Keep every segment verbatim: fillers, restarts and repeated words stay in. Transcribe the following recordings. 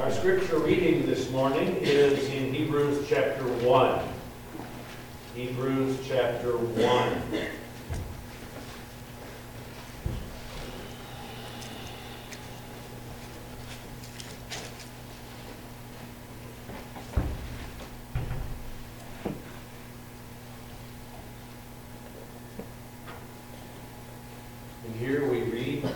Our scripture reading this morning is in Hebrews chapter one. Hebrews chapter one. And here we read,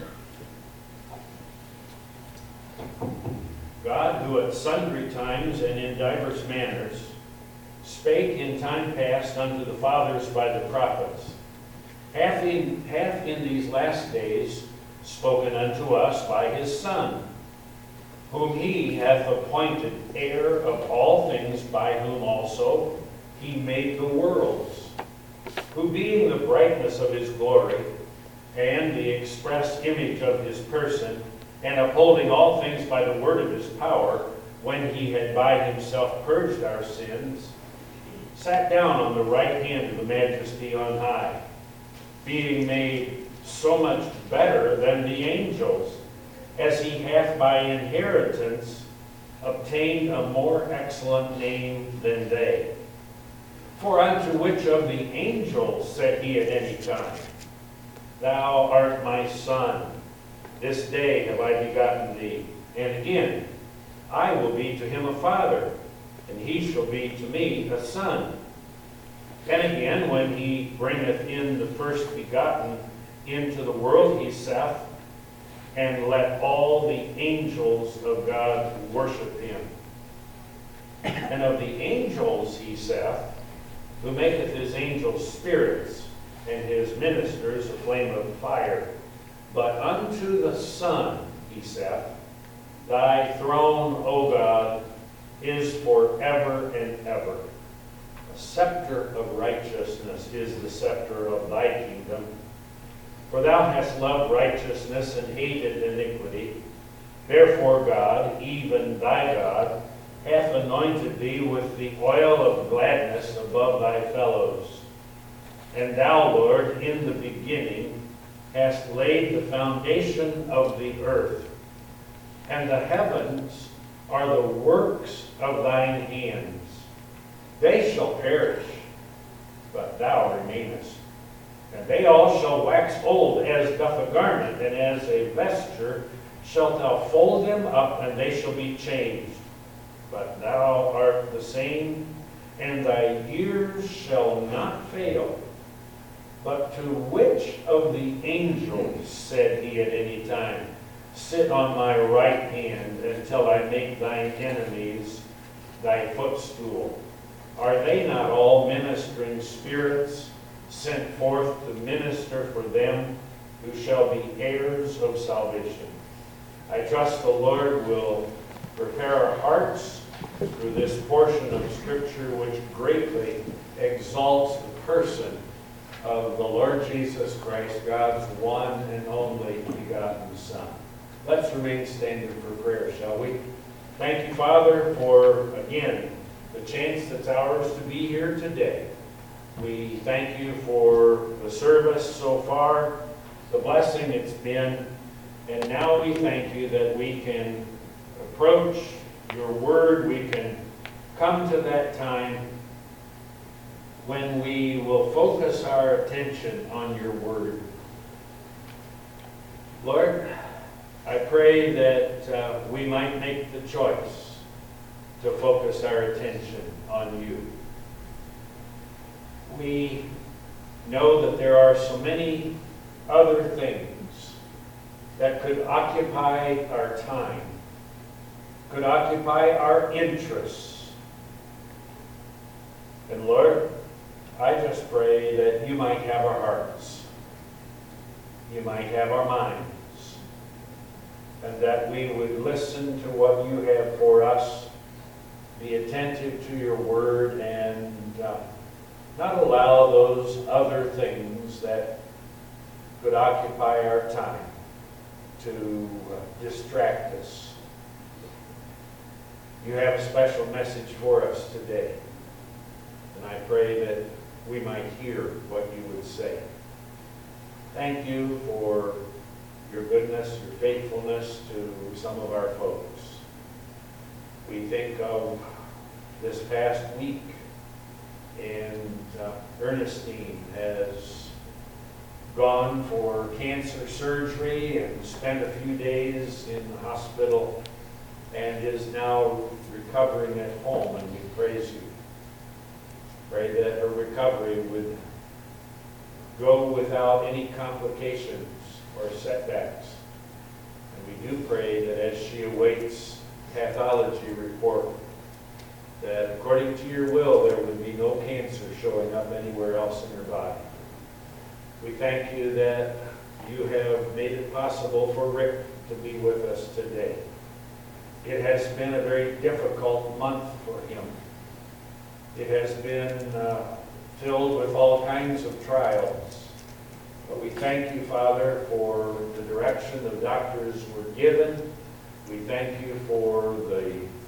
God, who at sundry times and in divers manners spake in time past unto the fathers by the prophets, hath in, hath in these last days spoken unto us by his Son, whom he hath appointed heir of all things, by whom also he made the worlds, who being the brightness of his glory, and the express image of his person, and upholding all things by the word of his power, when he had by himself purged our sins, sat down on the right hand of the majesty on high, being made so much better than the angels, as he hath by inheritance obtained a more excellent name than they. For unto which of the angels said he at any time, Thou art my Son, this day have I begotten thee. And again, I will be to him a father, and he shall be to me a son. And again, when he bringeth in the first begotten into the world, he saith, And let all the angels of God worship him. And of the angels, he saith, Who maketh his angels spirits, and his ministers a flame of fire. But unto the Son, he saith, Thy throne, O God, is forever and ever. A scepter of righteousness is the scepter of thy kingdom. For thou hast loved righteousness and hated iniquity. Therefore God, even thy God, hath anointed thee with the oil of gladness above thy fellows. And thou, Lord, in the beginning hast laid the foundation of the earth, and the heavens are the works of thine hands. They shall perish, but thou remainest. And they all shall wax old as doth a garment, and as a vesture shalt thou fold them up, and they shall be changed. But thou art the same, and thy years shall not fail. But to which of the angels said he at any time, Sit on my right hand until I make thine enemies thy footstool? Are they not all ministering spirits sent forth to minister for them who shall be heirs of salvation? I trust the Lord will prepare our hearts through this portion of Scripture which greatly exalts the person of the Lord Jesus Christ, God's one and only begotten Son. Let's remain standing for prayer, shall we? Thank you, Father, for, again, the chance that's ours to be here today. We thank you for the service so far, the blessing it's been, and now we thank you that we can approach your word, we can come to that time when we will focus our attention on your word. Lord, I pray that uh, we might make the choice to focus our attention on you. We know that there are so many other things that could occupy our time, could occupy our interests. And Lord, I just pray that you might have our hearts, you might have our minds, and that we would listen to what you have for us, be attentive to your word, and uh, not allow those other things that could occupy our time to uh, distract us. You have a special message for us today, and I pray that we might hear what you would say. Thank you for your goodness, your faithfulness to some of our folks. We think of this past week, and uh, Ernestine has gone for cancer surgery and spent a few days in the hospital and is now recovering at home, and we praise you. Pray that her recovery would go without any complications or setbacks. And we do pray that as she awaits pathology report, that according to your will, there would be no cancer showing up anywhere else in her body. We thank you that you have made it possible for Rick to be with us today. It has been a very difficult month for him. It has been uh, filled with all kinds of trials. But we thank you, Father, for the direction the doctors were given. We thank you for the,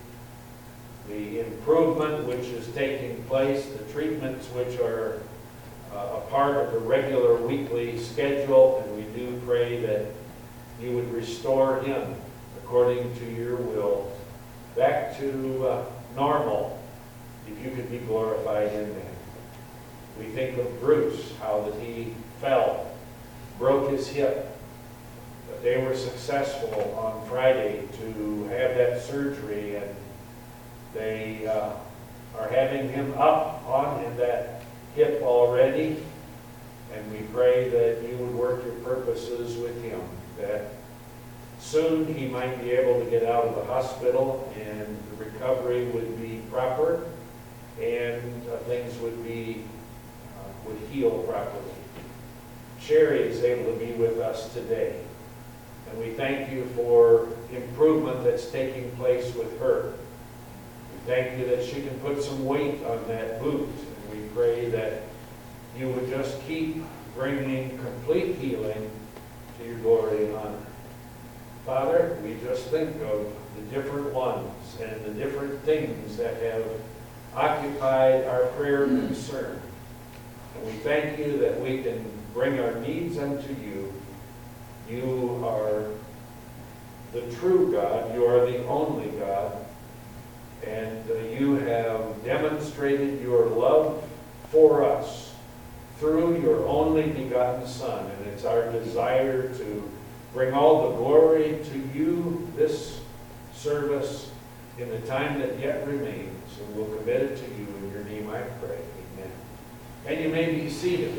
the improvement which is taking place, the treatments which are uh, a part of the regular weekly schedule, and we do pray that you would restore him according to your will back to uh, normal, if you could be glorified in that. We think of Bruce, how that he fell, broke his hip, but they were successful on Friday to have that surgery, and they uh, are having him up on that hip already, and we pray that you would work your purposes with him, that soon he might be able to get out of the hospital and the recovery would be proper, and uh, things would be uh, would heal properly. Sherry is able to be with us today, and we thank you for improvement that's taking place with her. We thank you that she can put some weight on that boot, and we pray that you would just keep bringing complete healing to your glory and honor. Father, we just think of the different ones and the different things that have occupied our prayer and concern. And we thank you that we can bring our needs unto you. You are the true God. You are the only God. And uh, you have demonstrated your love for us through your only begotten Son. And it's our desire to bring all the glory to you this service in the time that yet remains. And we'll commit it to you. In your name I pray. Amen. And you may be seated.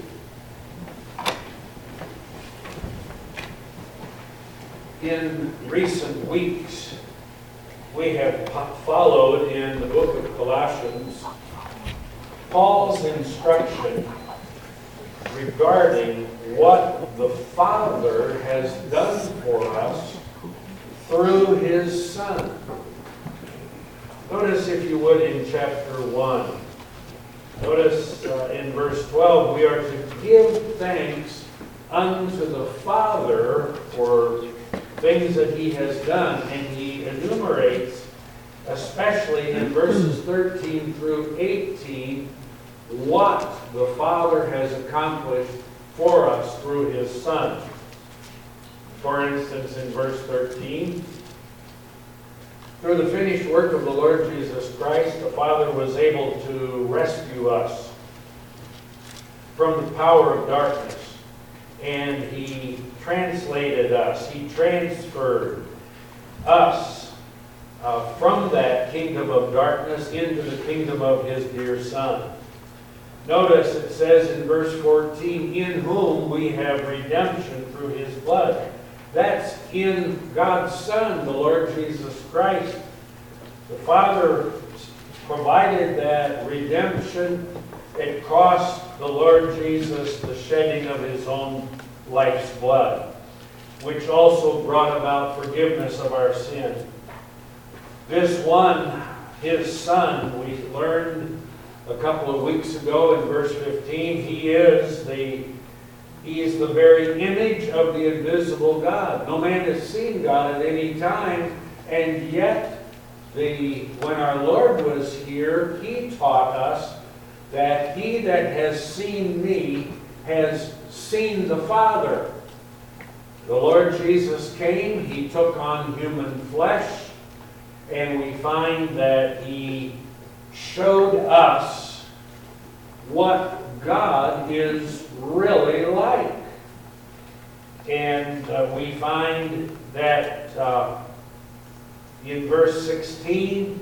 In recent weeks, we have followed in the book of Colossians Paul's instruction regarding what the Father has done for us through his Son. Notice, if you would, in chapter one. Notice uh, in verse twelve, we are to give thanks unto the Father for things that he has done, and he enumerates, especially in verses thirteen through eighteen, what the Father has accomplished for us through his Son. For instance, in verse thirteen, through the finished work of the Lord Jesus Christ, the Father was able to rescue us from the power of darkness, and he translated us, he transferred us uh, from that kingdom of darkness into the kingdom of his dear Son. Notice it says in verse fourteen, in whom we have redemption through his blood. That's in God's Son, the Lord Jesus Christ. The Father provided that redemption. It cost the Lord Jesus the shedding of his own life's blood, which also brought about forgiveness of our sin. This one, his Son, we learned a couple of weeks ago in verse fifteen, he is the He is the very image of the invisible God. No man has seen God at any time, and yet the when our Lord was here, he taught us that he that has seen me has seen the Father. The Lord Jesus came, he took on human flesh, and we find that he showed us what God is really like. And uh, we find that uh, in verse sixteen,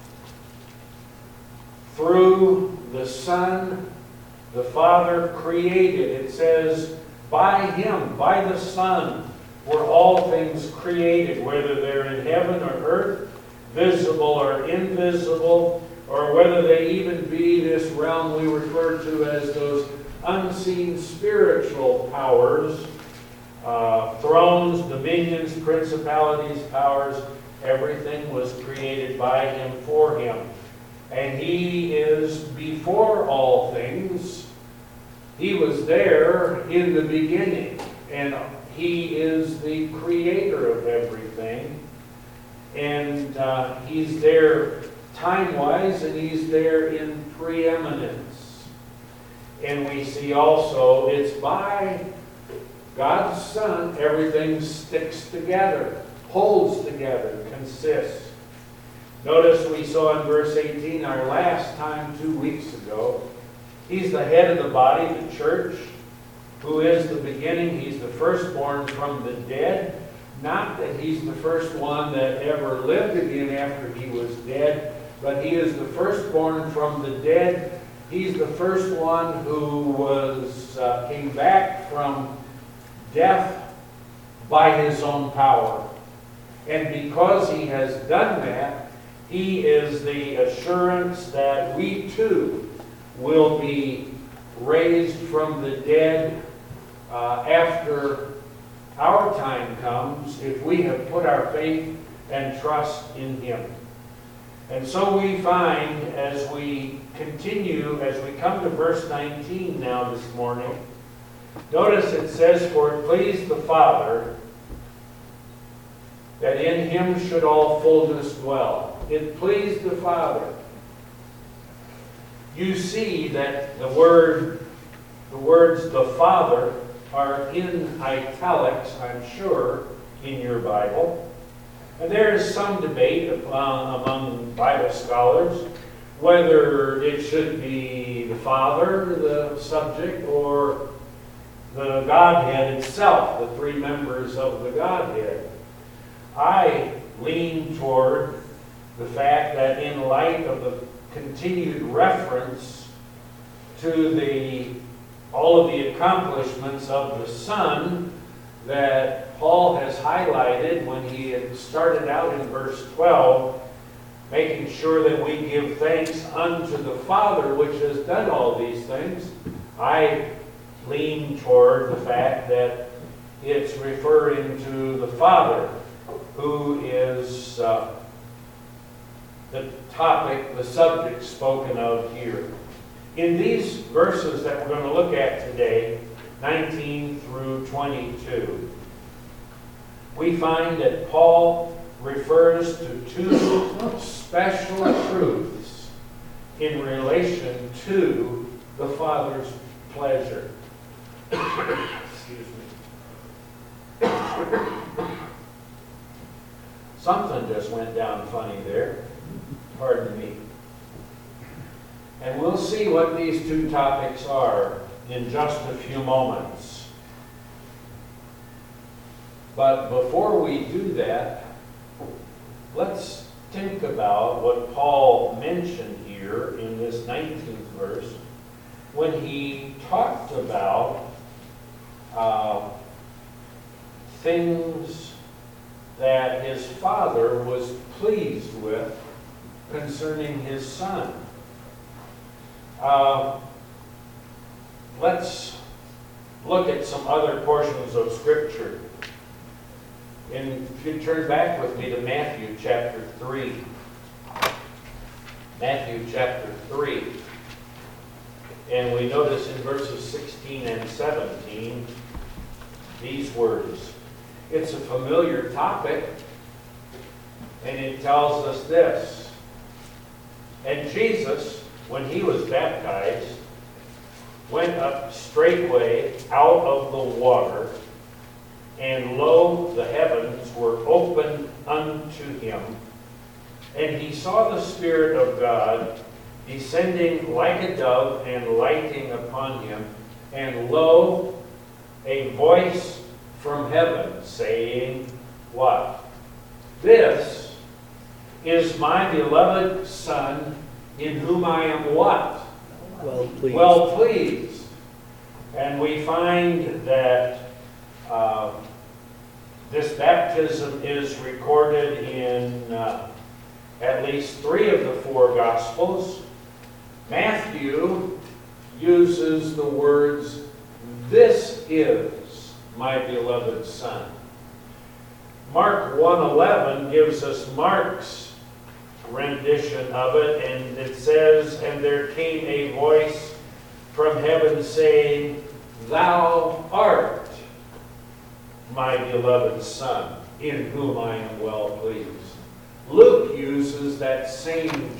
through the Son, the Father created. It says, by Him, by the Son, were all things created, whether they're in heaven or earth, visible or invisible, or whether they even be this realm we refer to as those unseen spiritual powers, uh, thrones, dominions, principalities, powers. Everything was created by Him, for Him. And He is before all things. He was there in the beginning, and He is the creator of everything. And uh, He's there time-wise, and He's there in preeminence. And we see also it's by God's Son everything sticks together, holds together, consists. Notice we saw in verse eighteen, our last time two weeks ago, He's the head of the body, the church, who is the beginning. He's the firstborn from the dead. Not that He's the first one that ever lived again after He was dead, but He is the firstborn from the dead. He's the first one who was uh, came back from death by His own power. And because He has done that, He is the assurance that we too will be raised from the dead uh, after our time comes, if we have put our faith and trust in Him. And so we find, as we continue, as we come to verse nineteen now this morning, notice it says, for it pleased the Father that in Him should all fullness dwell. It pleased the Father. You see that the word, the words the Father are in italics, I'm sure, in your Bible. And there is some debate uh, among Bible scholars whether it should be the Father, the subject, or the Godhead itself, the three members of the Godhead. I lean toward the fact that in light of the continued reference to the all of the accomplishments of the Son that Paul has highlighted when he had started out in verse twelve, making sure that we give thanks unto the Father which has done all these things, I lean toward the fact that it's referring to the Father, who is uh, the topic, the subject spoken of here. In these verses that we're going to look at today, nineteen through twenty-two, we find that Paul refers to two special truths in relation to the Father's pleasure. Excuse me. Something just went down funny there. Pardon me. And we'll see what these two topics are in just a few moments. But before we do that, let's think about what Paul mentioned here in this nineteenth verse when he talked about uh, things that his Father was pleased with concerning His Son. Uh, let's look at some other portions of Scripture. And if you turn back with me to Matthew chapter three. Matthew chapter three. And we notice in verses sixteen and seventeen these words. It's a familiar topic, and it tells us this. And Jesus, when He was baptized, went up straightway out of the water, and lo, the heavens were opened unto Him, And he saw the Spirit of God descending like a dove and lighting upon him. And lo, a voice from heaven saying, what? This is my beloved Son, in whom I am what? Well pleased. Well pleased. And we find that uh, this baptism is recorded in uh, at least three of the four Gospels. Matthew uses the words, this is my beloved Son. Mark one eleven gives us Mark's rendition of it, and it says, and there came a voice from heaven saying, thou art my beloved Son, in whom I am well pleased. Luke uses that same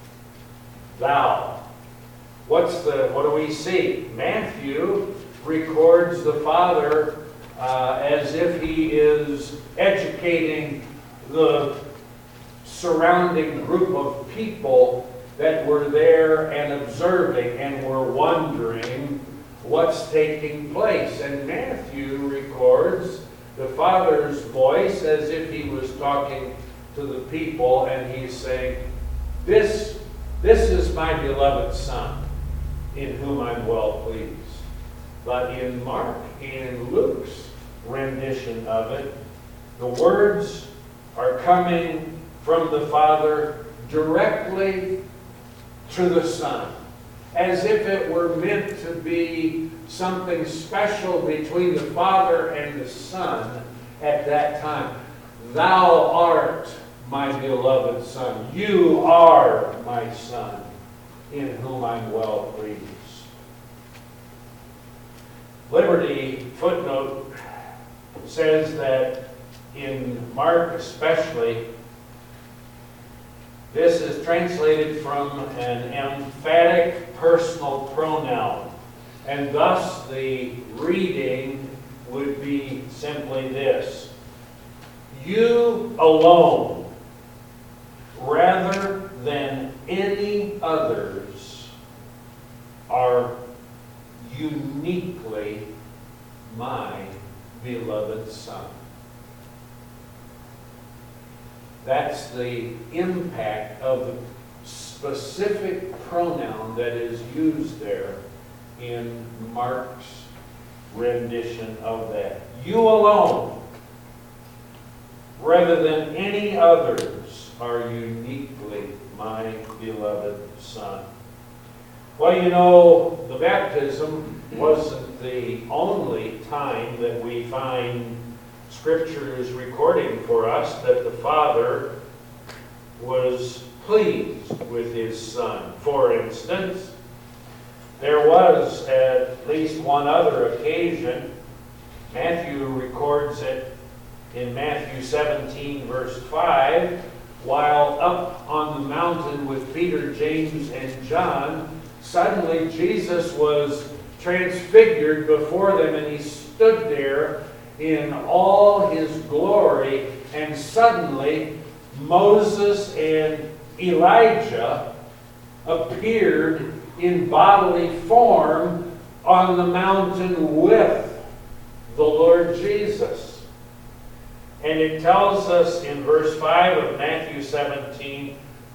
thou. What's the, what do we see? Matthew records the Father uh, as if he is educating the surrounding group of people that were there and observing and were wondering what's taking place. And Matthew records the Father's voice as if he was talking to the people, and he's saying, this, this is my beloved Son, in whom I'm well pleased. But in Mark and Luke's rendition of it, the words are coming from the Father directly to the Son, as if it were meant to be something special between the Father and the Son at that time. Thou art my beloved Son. You are my Son, in whom I'm well pleased. Liberty footnote says that in Mark especially, this is translated from an emphatic personal pronoun, and thus the reading would be simply this: you alone, rather than any others, are uniquely my beloved Son. That's the impact of the specific pronoun that is used there in Mark's rendition of that. You alone, rather than any others, are uniquely my beloved Son. Well, you know, the baptism wasn't the only time that we find Scripture is recording for us that the Father was pleased with his Son. For instance, there was at least one other occasion. Matthew records it in Matthew seventeen, verse five, while up on the mountain with Peter, James, and John, suddenly Jesus was transfigured before them, and he stood there in all his glory, and suddenly Moses and Elijah appeared in bodily form on the mountain with the Lord Jesus. And it tells us in verse five of Matthew seventeen,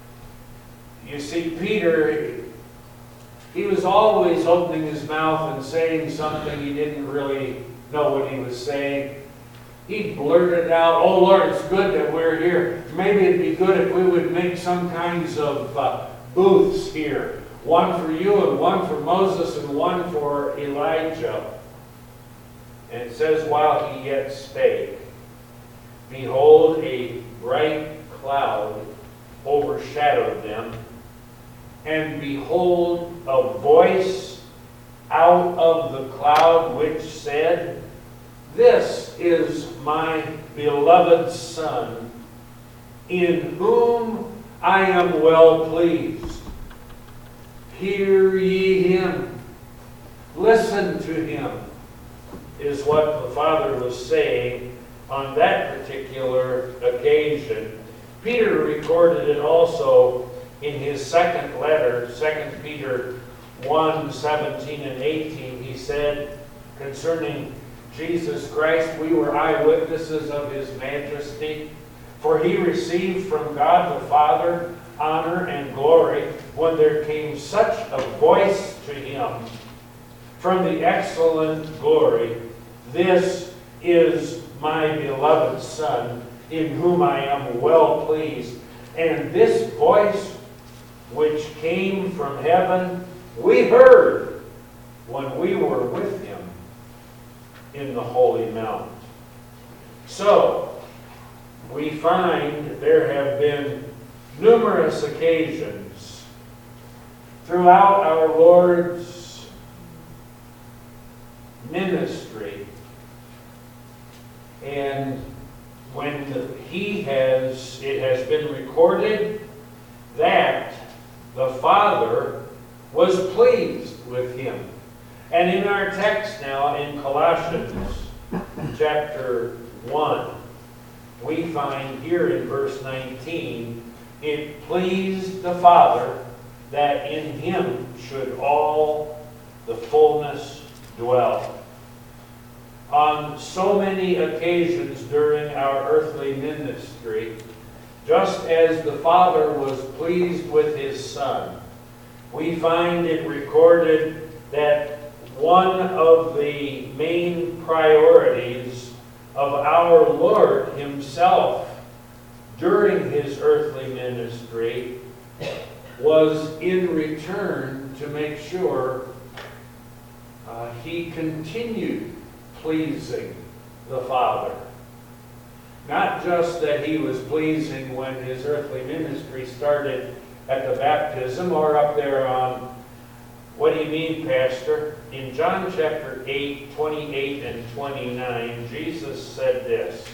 you see Peter, he was always opening his mouth and saying something he didn't really know what he was saying. He blurted out, oh Lord, it's good that we're here. Maybe it'd be good if we would make some kinds of uh, booths here. One for you and one for Moses and one for Elijah. And it says, while he yet spake, behold, a bright cloud overshadowed them, and behold, a voice out of the cloud which said, this is my beloved Son, in whom I am well pleased. Hear ye him. Listen to him, is what the Father was saying on that particular occasion. Peter recorded it also in his second letter, Second Peter one, seventeen and eighteen. He said concerning Jesus Christ, we were eyewitnesses of his majesty, for he received from God the Father honor and glory when there came such a voice to him from the excellent glory, this is my beloved Son, in whom I am well pleased. And this voice which came from heaven, we heard when we were with him in the holy mount. So, we find there have been numerous occasions throughout our Lord's ministry, and when he has, it has been recorded that the Father was pleased with him. And in our text now in Colossians chapter one, we find here in verse nineteen, it pleased the Father that in him should all the fullness dwell. On so many occasions during our earthly ministry, just as the Father was pleased with his Son, we find it recorded that one of the main priorities of our Lord himself during his earthly ministry was in return to make sure uh, he continued pleasing the Father. Not just that he was pleasing when his earthly ministry started at the baptism or up there on, what do you mean, Pastor? In John chapter eight, twenty-eight and twenty-nine, Jesus said this,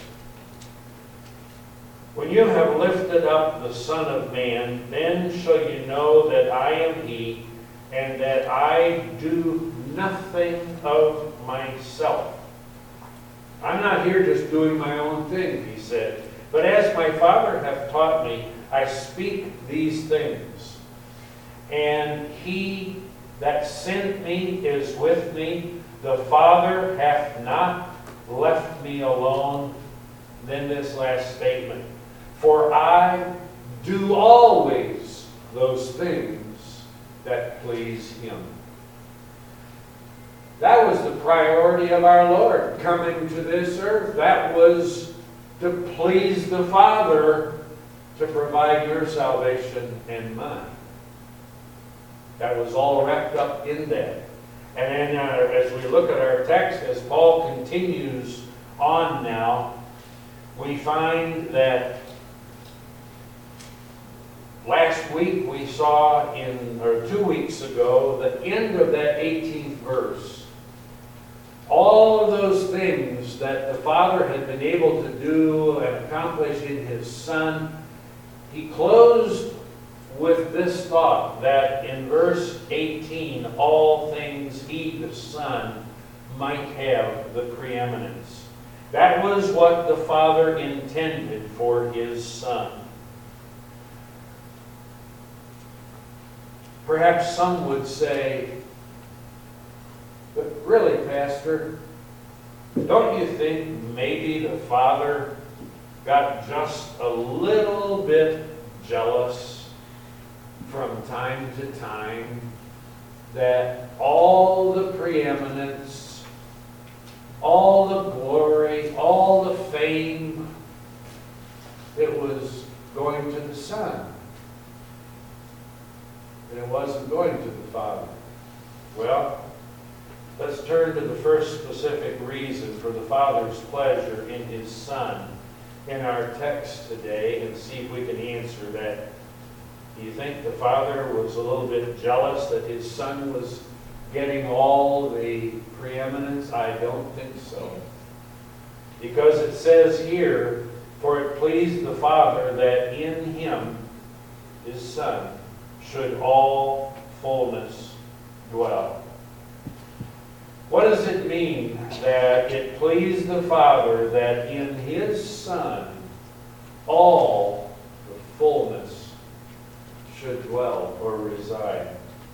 "When you have lifted up the Son of Man, then shall you know that I am he, and that I do nothing of myself." I'm not here just doing my own thing, he said, but as my Father hath taught me, I speak these things. And he that sent me is with me. The Father hath not left me alone. Then this last statement, for I do always those things that please him. That was the priority of our Lord coming to this earth. That was to please the Father, to provide your salvation and mine. That was all wrapped up in that. And then uh, as we look at our text, as Paul continues on now, we find that last week we saw in, or two weeks ago, the end of that eighteenth verse. All of those things that the Father had been able to do and accomplish in his Son, he closed with this thought that in verse eighteen, all things he, the Son, might have the preeminence. That was what the Father intended for his Son. Perhaps some would say, but really, Pastor, don't you think maybe the Father got just a little bit jealous from time to time that all the preeminence, all the glory, all the fame, it was going to the Son, and it wasn't going to the Father? Well, let's turn to the first specific reason for the Father's pleasure in his Son in our text today and see if we can answer that. Do you think the Father was a little bit jealous that his Son was getting all the preeminence? I don't think so. Because it says here, for it pleased the Father that in him, his Son, should all fullness dwell. What does it mean that it pleased the Father that in his Son all fullness should dwell or reside.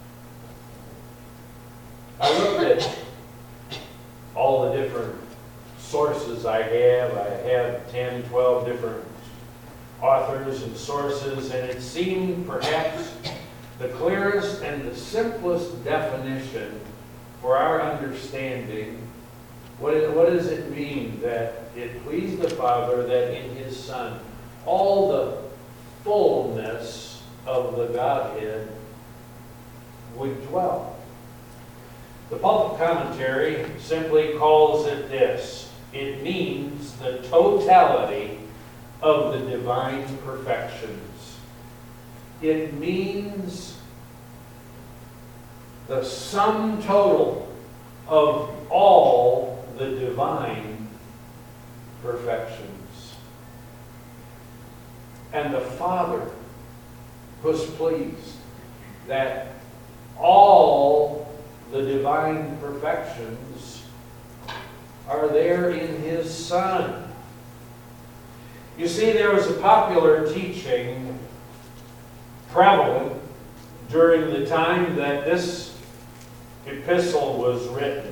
I looked at all the different sources I have. I have ten, twelve different authors and sources, and it seemed perhaps the clearest and the simplest definition for our understanding. What, it, what does it mean that it pleased the Father that in His Son all the fullness of the Godhead would dwell? The Pulpit Commentary simply calls it this. It means the totality of the divine perfections. It means the sum total of all the divine perfections. And the Father was pleased that all the divine perfections are there in His Son. You see, there was a popular teaching prevalent during the time that this epistle was written,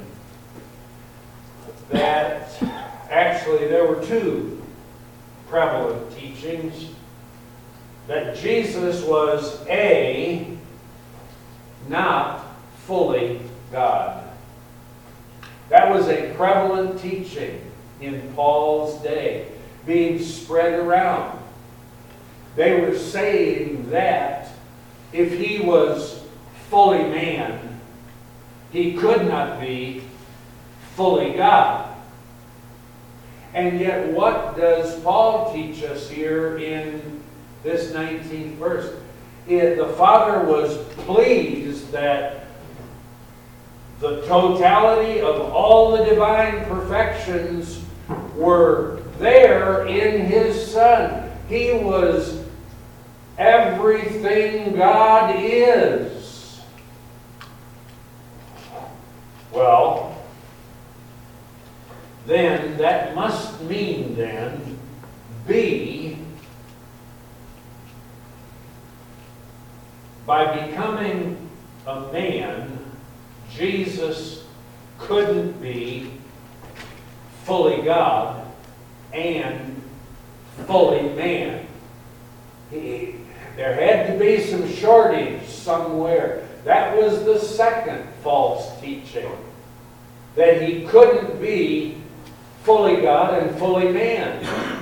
that actually there were two prevalent teachings, that Jesus was A, not fully God. That was a prevalent teaching in Paul's day, being spread around. They were saying that if He was fully man, He could not be fully God. And yet, what does Paul teach us here in this nineteenth verse? It, the Father was pleased that the totality of all the divine perfections were there in His Son. He was everything God is. Well, then that must mean then, B, by becoming a man, Jesus couldn't be fully God and fully man. He, there had to be some shortage somewhere. That was the second false teaching, that He couldn't be fully God and fully man.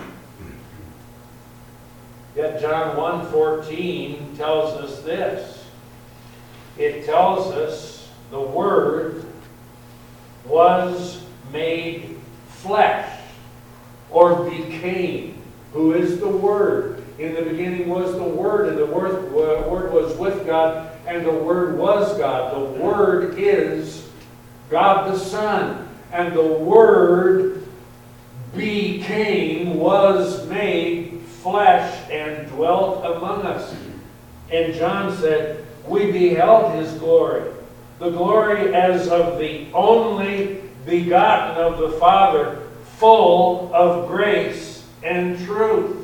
Yet John one fourteen tells us this. It tells us the Word was made flesh, or became. Who is the Word? In the beginning was the Word, and the Word, Word was with God, and the Word was God. The Word is God the Son. And the Word became, was made flesh, and dwelt among us. And John said, we beheld His glory, the glory as of the only begotten of the Father, full of grace and truth.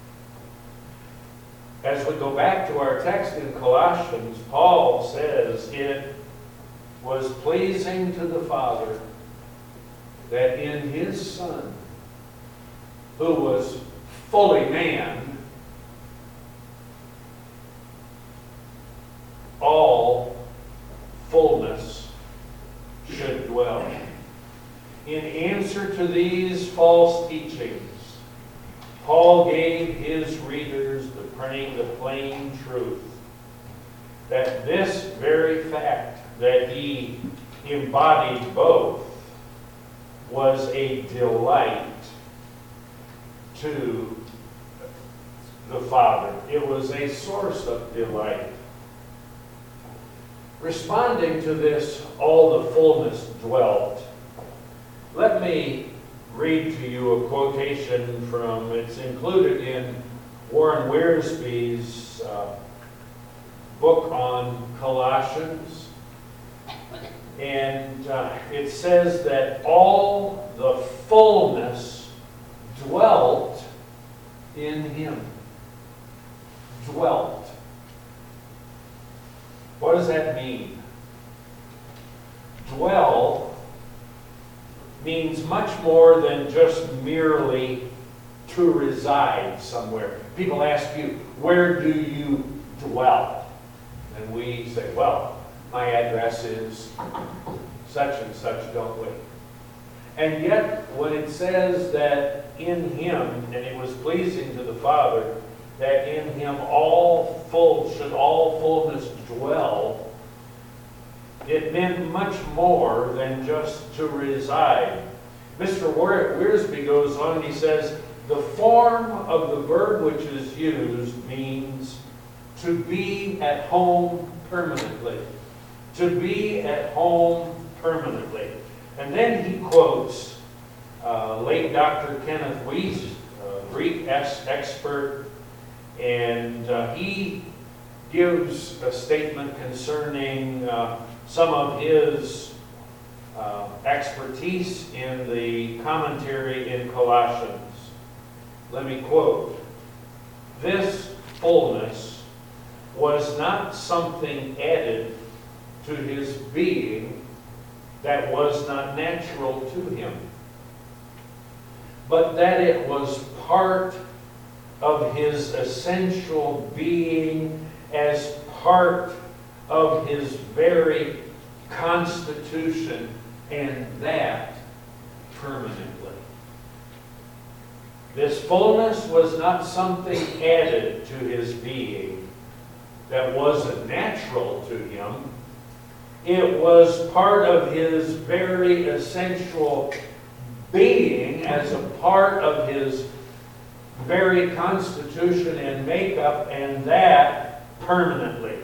As we go back to our text in Colossians, Paul says it was pleasing to the Father that in His Son, who was fully man, all fullness should dwell. In answer to these false teachings, Paul gave his readers the plain, the plain truth that this very fact that he embodied both was a delight to the Father. It was a source of delight. Responding to this, all the fullness dwelt. Let me read to you a quotation from, it's included in Warren Wiersbe's uh, book on Colossians. And uh, it says that all the fullness dwelt in Him. dwelt. What does that mean? Dwell means much more than just merely to reside somewhere. People ask you, where do you dwell? And we say, well, my address is such and such, don't we? And yet, when it says that in him, and it was pleasing to the Father, that in him all full, should all fullness dwell, it meant much more than just to reside. Mister Wiersbe goes on and he says, the form of the verb which is used means to be at home permanently. To be at home permanently. And then he quotes uh, late Doctor Kenneth Wuest, a Greek expert, and uh, he gives a statement concerning uh, some of his uh, expertise in the commentary in Colossians. Let me quote, "This fullness was not something added to his being that was not natural to him, but that it was part of his essential being as part of his very constitution, and that permanently." This fullness was not something added to his being that wasn't natural to him. It was part of his very essential being as a part of his very constitution and makeup, and that permanently.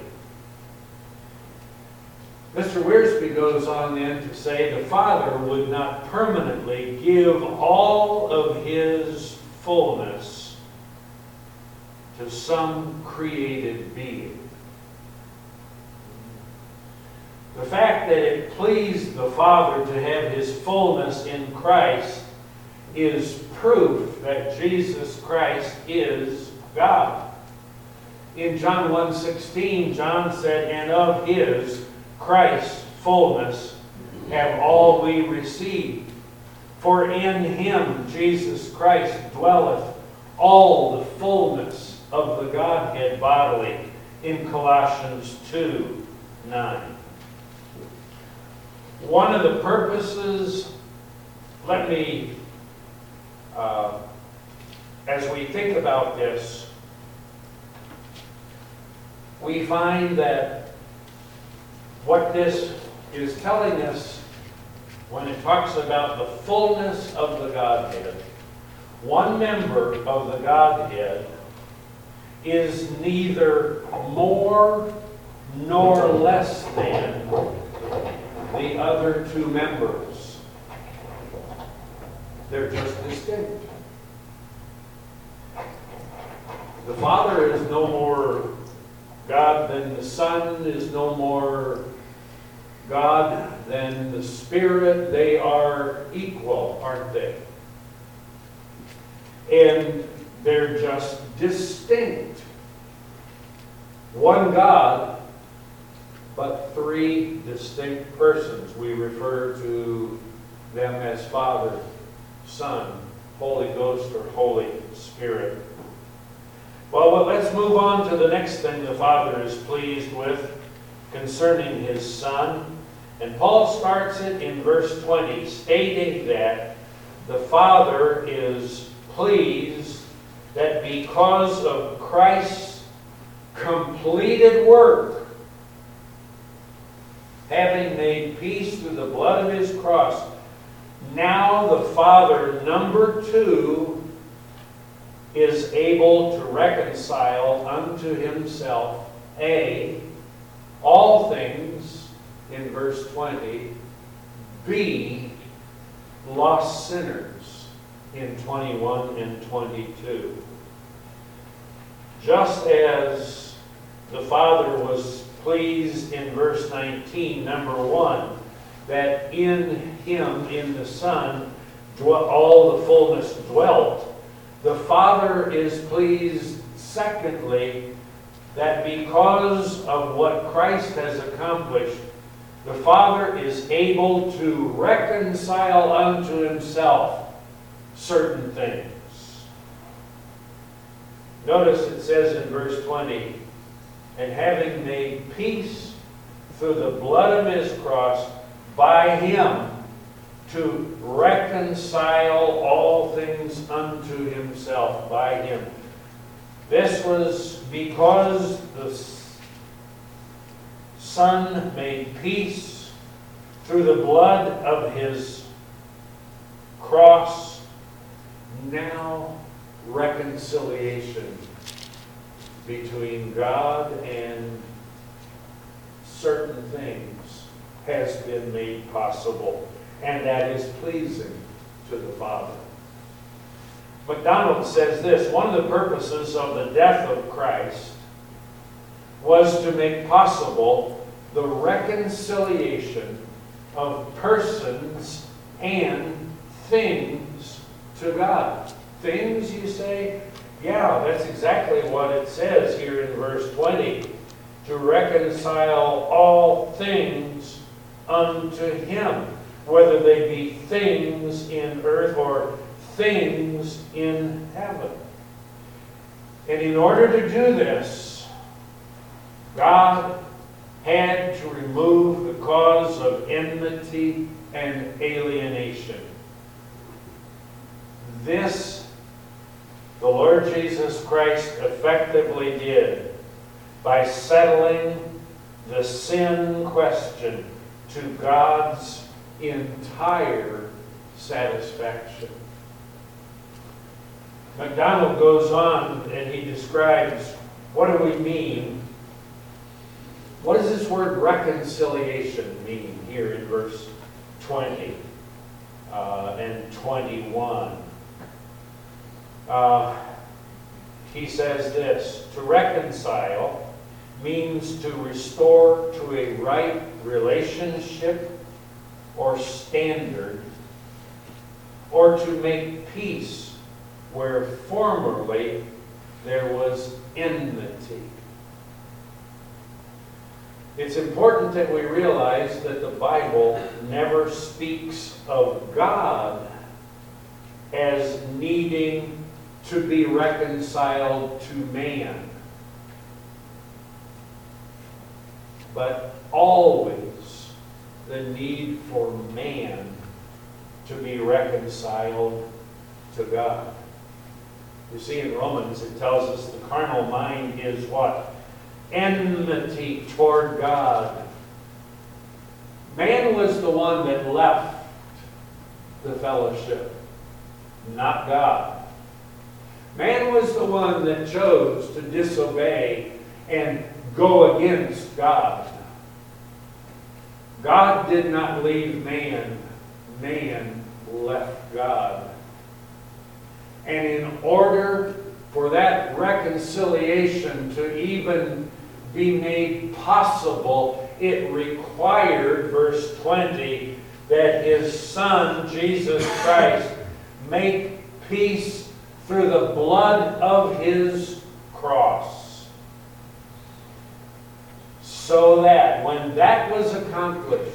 Mister Wiersbe goes on then to say the Father would not permanently give all of his fullness to some created being. The fact that it pleased the Father to have his fullness in Christ is proof that Jesus Christ is God. In John one sixteen, John said, "And of his," Christ's, "fullness have all we received. For in him," Jesus Christ, "dwelleth all the fullness of the Godhead bodily," in Colossians two nine. One of the purposes, let me, uh, as we think about this, we find that what this is telling us when it talks about the fullness of the Godhead, one member of the Godhead is neither more nor less than the other two members. They're just distinct. The Father is no more God than the Son is no more God than the Spirit. They are equal, aren't they? And they're just distinct. One God, but three distinct persons. We refer to them as Father, Son, Holy Ghost, or Holy Spirit. Well, well, let's move on to the next thing the Father is pleased with concerning his Son. And Paul starts it in verse twenty, stating that the Father is pleased that because of Christ's completed work, having made peace through the blood of his cross, now the Father, number two, is able to reconcile unto himself, A, all things, in verse twenty, B, lost sinners, in twenty-one and twenty-two. Just as the Father was pleased in verse nineteen, number one, that in him, in the Son, all the fullness dwelt, the Father is pleased, secondly, that because of what Christ has accomplished, the Father is able to reconcile unto himself certain things. Notice it says in verse twenty, and having made peace through the blood of his cross, by him to reconcile all things unto himself, by him. This was because the Son made peace through the blood of his cross. Now reconciliation between God and certain things has been made possible, and that is pleasing to the Father. MacDonald says this: one of the purposes of the death of Christ was to make possible the reconciliation of persons and things to God. Things, you say? Yeah, that's exactly what it says here in verse twenty. To reconcile all things unto him, whether they be things in earth or things in heaven. And in order to do this, God had to remove the cause of enmity and alienation. This the Lord Jesus Christ effectively did by settling the sin question to God's entire satisfaction. MacDonald goes on and he describes, what do we mean? What does this word reconciliation mean here in verse twenty uh, and twenty-one? Uh, he says this: to reconcile means to restore to a right relationship or standard, or to make peace where formerly there was enmity. It's important that we realize that the Bible never speaks of God as needing to be reconciled to man, but always the need for man to be reconciled to God. You see, in Romans it tells us the carnal mind is what? Enmity toward God. Man was the one that left the fellowship, not God. Man was the one that chose to disobey and go against God. God did not leave man. Man left God. And in order for that reconciliation to even be made possible, it required, verse twenty, that his Son, Jesus Christ, make peace through the blood of his cross. So that when that was accomplished,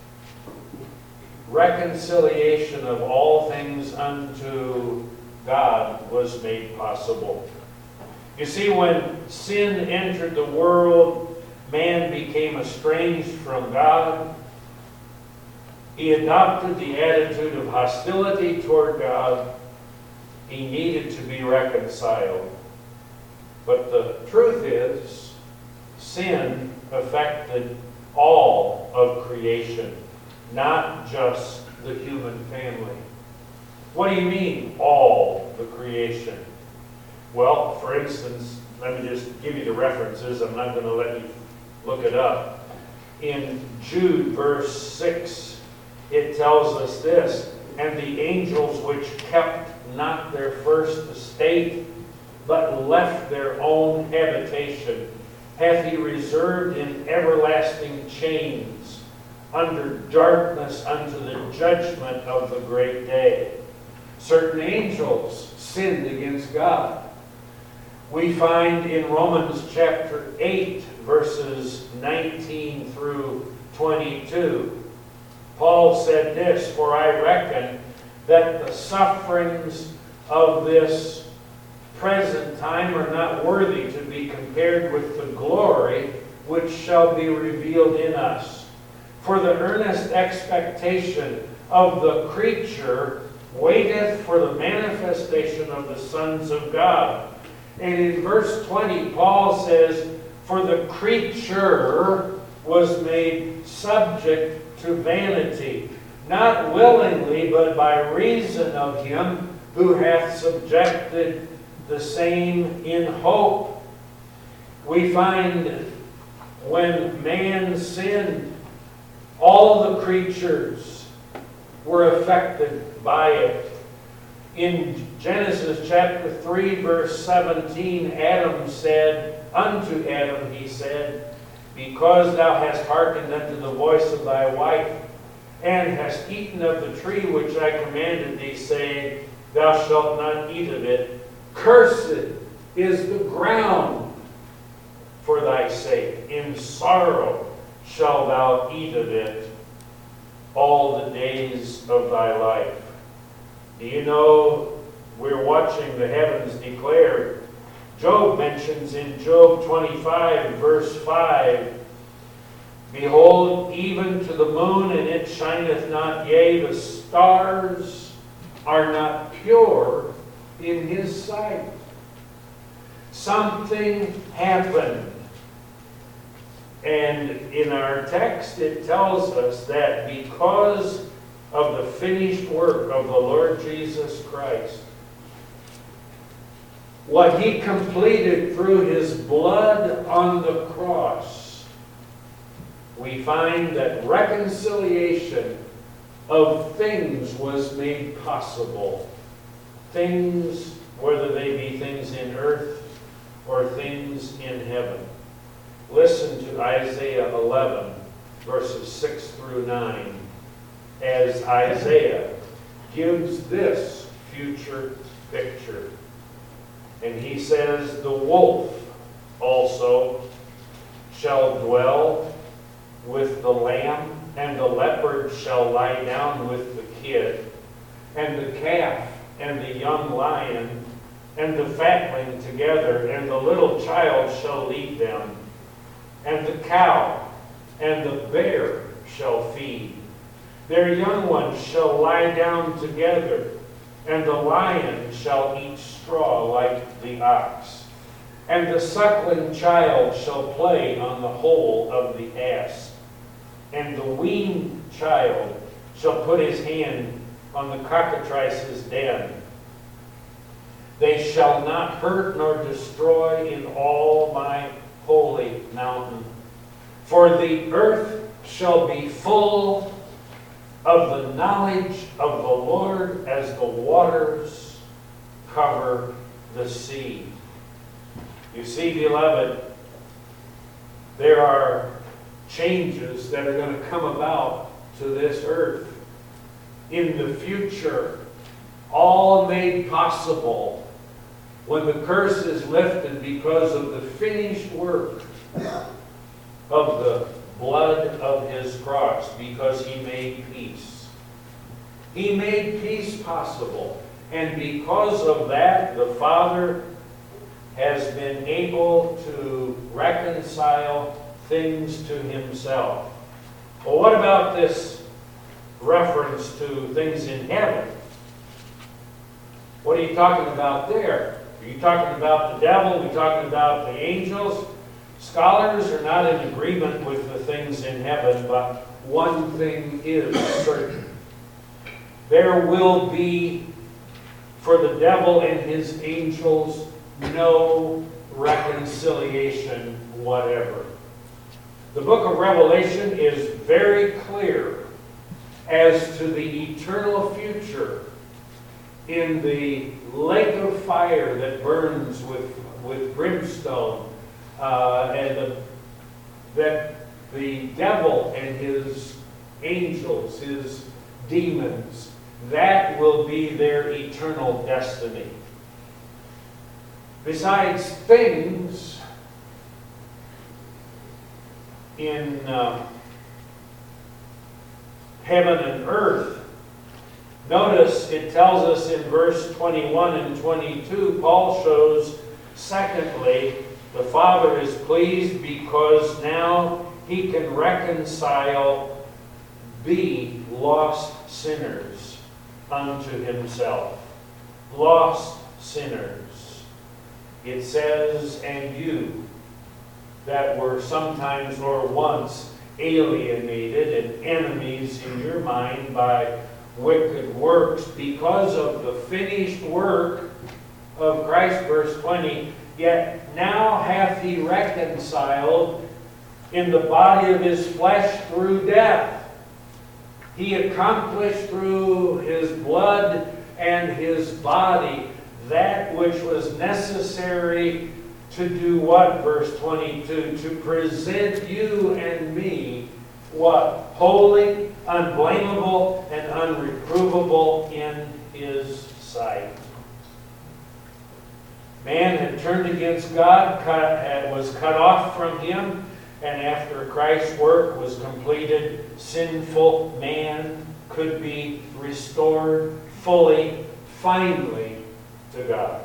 reconciliation of all things unto God was made possible. You see, when sin entered the world, man became estranged from God. He adopted the attitude of hostility toward God. He needed to be reconciled. But the truth is, sin affected all of creation, not just the human family. What do you mean, all the creation? Well, for instance, let me just give you the references. I'm not going to let you look it up. In Jude, verse six, it tells us this: and the angels which kept not their first estate, but left their own habitation, hath he reserved in everlasting chains, under darkness unto the judgment of the great day. Certain angels sinned against God. We find in Romans chapter eight, verses nineteen through twenty-two, Paul said this, "For I reckon that the sufferings of this present time are not worthy to be compared with the glory which shall be revealed in us. For the earnest expectation of the creature waiteth for the manifestation of the sons of God." And in verse twenty, Paul says, "For the creature was made subject to vanity, not willingly, but by reason of him who hath subjected the same in hope." We find when man sinned, all the creatures were affected by it. In Genesis chapter three, verse seventeen, Adam said, unto Adam he said, "Because thou hast hearkened unto the voice of thy wife, and hast eaten of the tree which I commanded thee, saying, Thou shalt not eat of it, cursed is the ground for thy sake. In sorrow shalt thou eat of it all the days of thy life." Do you know, we're watching the heavens declare. Job mentions in Job twenty-five, verse five, "Behold, even to the moon, and it shineth not, yea, the stars are not pure in his sight." Something happened. And in our text it tells us that because of the finished work of the Lord Jesus Christ, what he completed through his blood on the cross, we find that reconciliation of things was made possible. Things, whether they be things in earth or things in heaven. Listen to Isaiah eleven, verses six through nine, as Isaiah gives this future picture. And he says, "The wolf also shall dwell with the lamb, and the leopard shall lie down with the kid, and the calf and the young lion and the fatling together, and the little child shall lead them. And the cow and the bear shall feed. Their young ones shall lie down together, and the lion shall eat straw like the ox. And the suckling child shall play on the hole of the asp. And the weaned child shall put his hand on the cockatrice's den. They shall not hurt nor destroy in all my holy mountain. For the earth shall be full of the knowledge of the Lord as the waters cover the sea." You see, beloved, there are changes that are going to come about to this earth in the future, all made possible when the curse is lifted because of the finished work of the blood of his cross, because he made peace. He made peace possible. And because of that, the Father has been able to reconcile things to himself. Well, what about this reference to things in heaven? What are you talking about there? Are you talking about the devil? Are you talking about the angels? Scholars are not in agreement with the things in heaven, but one thing is certain. There will be, for the devil and his angels, no reconciliation whatever. The book of Revelation is very clear as to the eternal future in the lake of fire that burns with, with brimstone, uh, and the, that the devil and his angels, his demons, that will be their eternal destiny. Besides things in uh, heaven and earth, notice it tells us in verse twenty-one and twenty-two, Paul shows, secondly, the Father is pleased because now he can reconcile the lost sinners unto himself. Lost sinners. It says, and you that were sometimes or once alienated and enemies in your mind by wicked works, because of the finished work of Christ, verse twenty, yet now hath he reconciled in the body of his flesh through death. He accomplished through his blood and his body that which was necessary to do what? Verse twenty-two, to present you and me, what? Holy, unblameable, and unreprovable in his sight. Man had turned against God, cut, was cut off from him, and after Christ's work was completed, sinful man could be restored fully, finally, to God.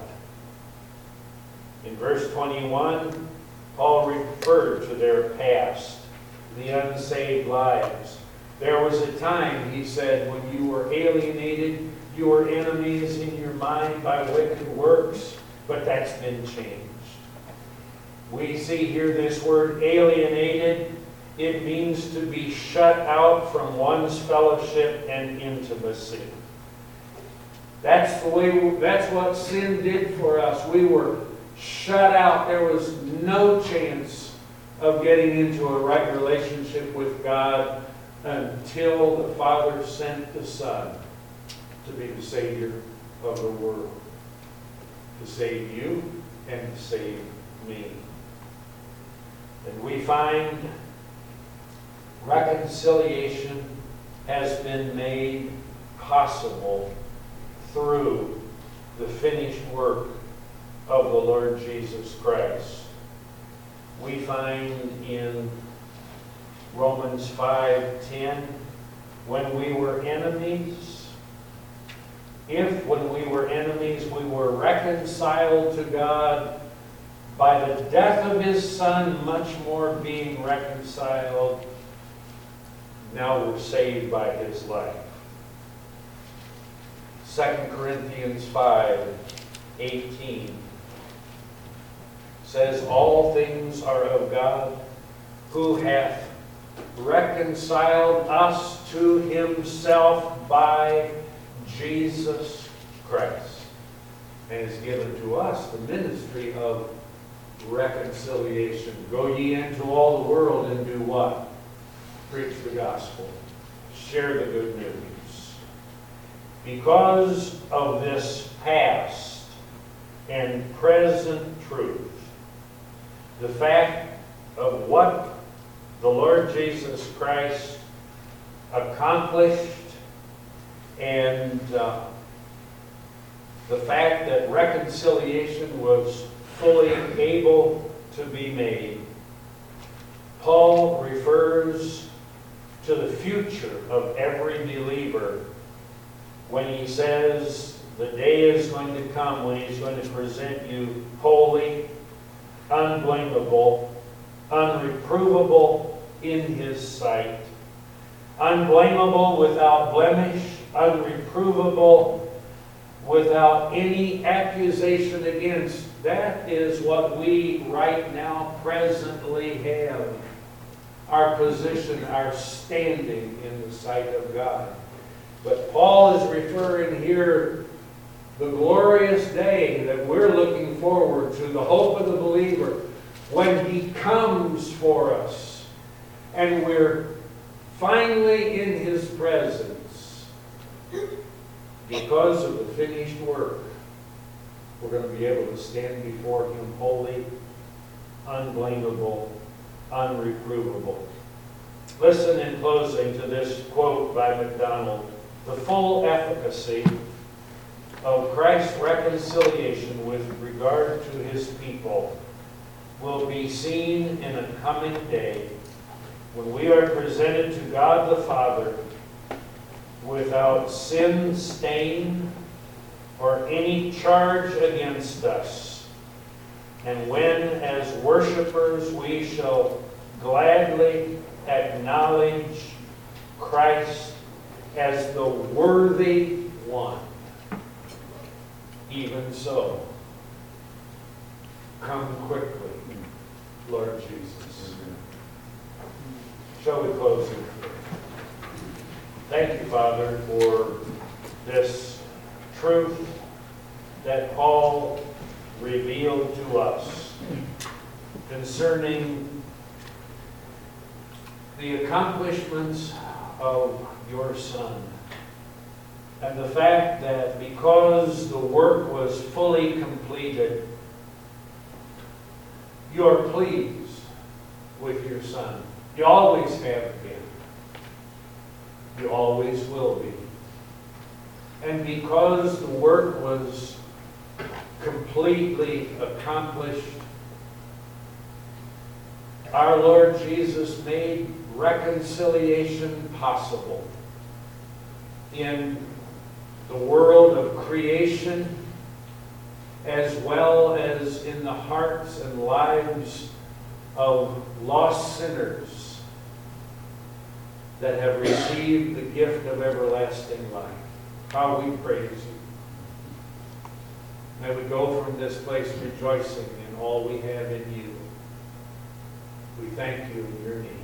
In verse twenty-one, Paul referred to their past, the unsaved lives. There was a time, he said, when you were alienated, you were enemies in your mind by wicked works, but that's been changed. We see here this word alienated. It means to be shut out from one's fellowship and intimacy. That's the way, that's what sin did for us. We were shut out. There was no chance of getting into a right relationship with God until the Father sent the Son to be the Savior of the world. To save you and to save me. And we find reconciliation has been made possible through the finished work of the Lord Jesus Christ. We find in Romans five ten, when we were enemies, if when we were enemies we were reconciled to God by the death of his Son, much more being reconciled, now we're saved by his life. Second Corinthians five eighteen says, all things are of God, who hath reconciled us to himself by Jesus Christ, and has given to us the ministry of reconciliation. Go ye into all the world and do what? Preach the gospel. Share the good news. Because of this past and present truth, the fact of what the Lord Jesus Christ accomplished, and uh, the fact that reconciliation was fully able to be made, Paul refers to the future of every believer when he says the day is going to come when he's going to present you holy, unblameable, unreprovable in his sight. Unblameable, without blemish, unreprovable, without any accusation against. That is what we right now presently have. Our position, our standing in the sight of God. But Paul is referring here the glorious day that we're looking forward to, the hope of the believer, when he comes for us and we're finally in his presence. Because of the finished work, we're going to be able to stand before him holy, unblameable, unreprovable. Listen in closing to this quote by MacDonald. The full efficacy of Christ's reconciliation with regard to his people will be seen in a coming day when we are presented to God the Father without sin stain or any charge against us, and when, as worshipers, we shall gladly acknowledge Christ as the worthy one. Even so, come quickly, Lord Jesus. Shall we close in prayer? Thank you, Father, for this truth that Paul revealed to us concerning the accomplishments of your Son, and the fact that because the work was fully completed, you are pleased with your Son. You always have been. You always will be. And because the work was completely accomplished, our Lord Jesus made reconciliation possible in the world of creation, as well as in the hearts and lives of lost sinners that have received the gift of everlasting life. How we praise you. May we go from this place rejoicing in all we have in you. We thank you in your name.